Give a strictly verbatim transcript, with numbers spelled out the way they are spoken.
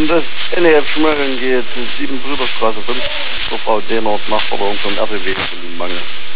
Das N E F Schmölln geht sieben Brüderstraße fünf, zur Frau Dehnert, Nachbarung vom R T W von Mangel.